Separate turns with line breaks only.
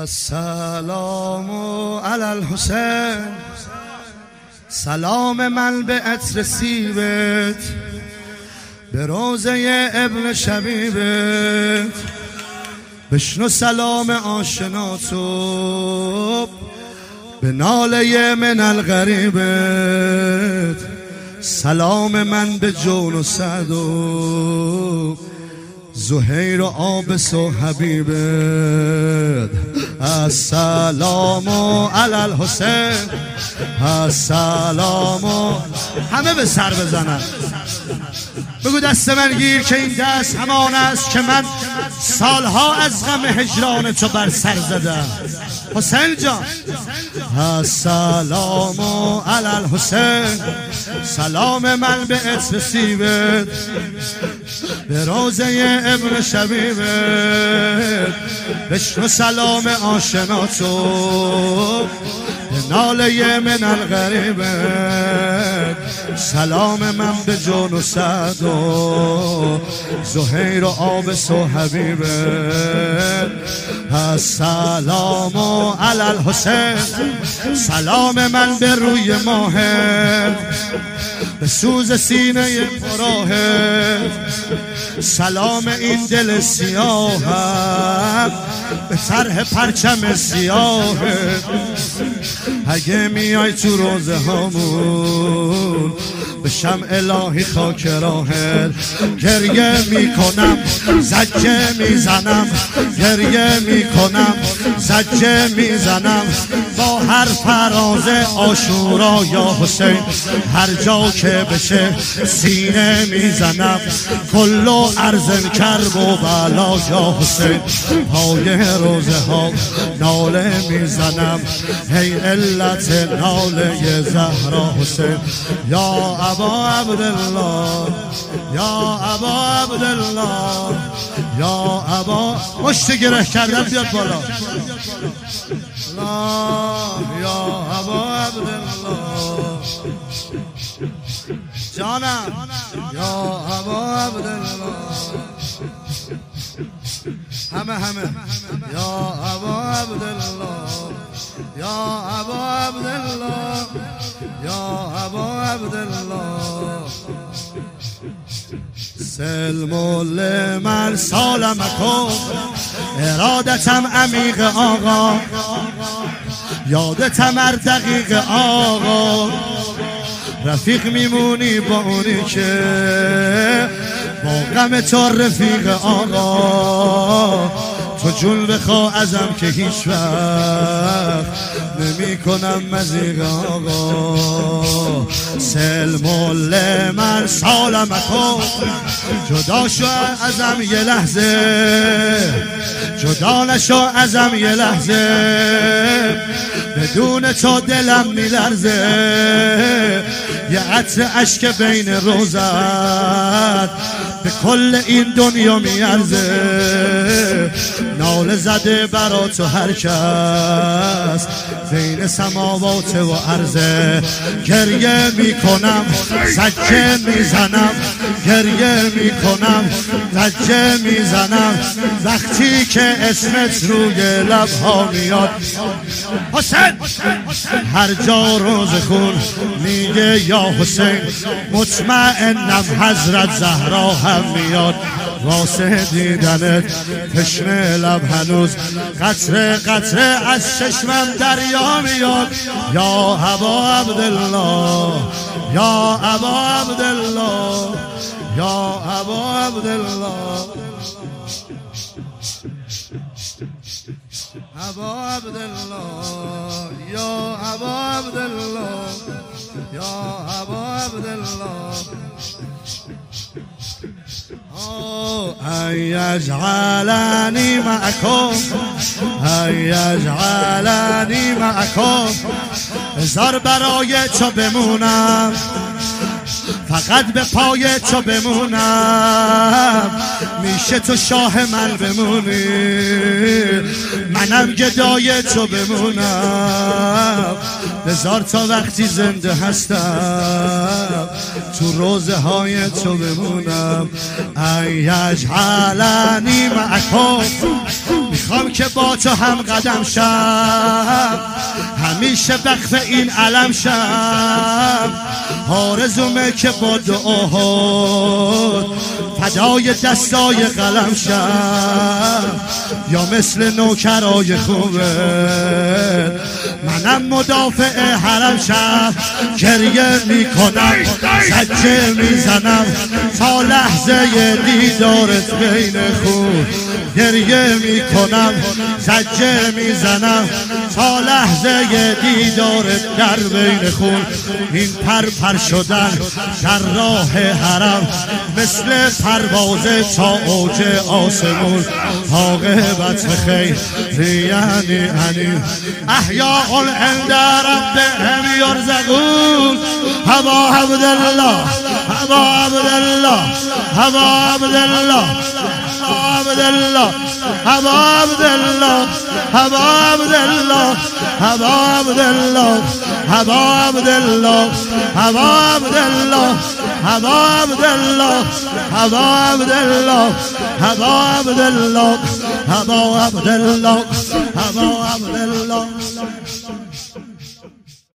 السلام علی الحسین، سلام من به عطر سیبت، به روضه ابن شبیبت. بشنو سلام آشنا تو، به ناله من الغریبت. سلام من به جون و سعد و زهیر و آبس و حبیبت. السلام علی الحسین، السلام. همه به سر بزنن، بگو دست من گیر که این دست همان است که من سالها از غم هجران تو بر سر زدم. حسین جان، السلام علی الحسین، سلام من به عطر سیبت، به روضه ابن شبیبت. بشنو سلام آشنا تو، به ناله من الغریبت. سلام من به جون و سعد و زهیر و آبس و حبیبت. السلام علی الحسین، سلام من به روی ماهت، به سوز سینه پراهت. سلام این دل سیاهم، به طرح پرچم سیاهت. اگه میای تو روزه هامون، بشم الهی خاک راهت. گریه میکنم زجه میزنم، گریه میکنم زجه میزنم، با هر فراز عاشورا یا حسین. هر جا که بشه سینه میزنم، کلو ارزن کرب و بلا یا حسین. پای روزه ها ناله میزنم، هی علت ناله زهرا حسین. یا ابا عبدالله، یا ابا عبدالله، یا ابا. مشت گره کردم بیاد بالا. یا ابا عبدالله جانم، یا ابا عبدالله. همه یا ابا عبدالله، یا ابا عبدالله، یا ابا عبدالله. سلم لمن سالمکم، ارادتم عمیق آقا، یادتم هر دقیق آقا. رفیق میمونی با اونی که با غم تو رفیق آقا. تو جون بخوا ازم که هیچ وقت نمی کنم مزیق آقا. سلم لمن سالمکم، جدا شو ازم یه لحظه، جدا نشو ازم یه لحظه. بدون تو دلم میلرزه، یه عطر اشک بین روزت به کل این دنیا میارزه. ناله زده برا تو هر کس بین سماوات و عرضه. گریه میکنم زجه میزنم، گریه میکنم زجه میزنم، وقتی که اسمت روی لبها میاد. حسین هر جا روز خون میگه یا حسین، مطمئنم حضرت زهرا هم میاد. واسه دیدنت تشنه لب هنوز قطره قطره از چشمم دریا میاد. یا ابا عبدالله، یا ابا عبدالله، یا ابا عبدالله، ابا عبدالله، یا ابا عبدالله، یا ابا عبدالله. ای یجعلنی معکم، ای یجعلنی معکم. هزار برای تو بمونم، فقط به پای تو بمونم. میشه تو شاه من بمونی، منم گدای تو بمونم. بذار تا وقتی زنده هستم تو روزه های تو بمونم. ای یجعلنی معکم، میخوام که با تو هم قدم شم، همیشه وقف این علم شم. آرزومه که با دعاها فدای دستای قلم شم، یا مثل نوکرای خوبه منم مدافع حرم شم. گریه میکنم سجه میزنم تا لحظه دیدارت بین خون، گریه میکنم سجه میزنم تا لحظه دیدارت در بین خون. این پر شدن در راه حرم مثل پرواز تا اوج آسمون. عاقبت خیر یعنی احیاء عند ربهم یرزقون. هوا عبدالله هوا عبدالله هوا عبدالله عبدالله هوا عبدالله هوا عبدالله هوا عبدالله هوا عبدالله هوا عبدالله هوا عبدالله هوا عبدالله هوا عبدالله هوا عبدالله هوا عبدالله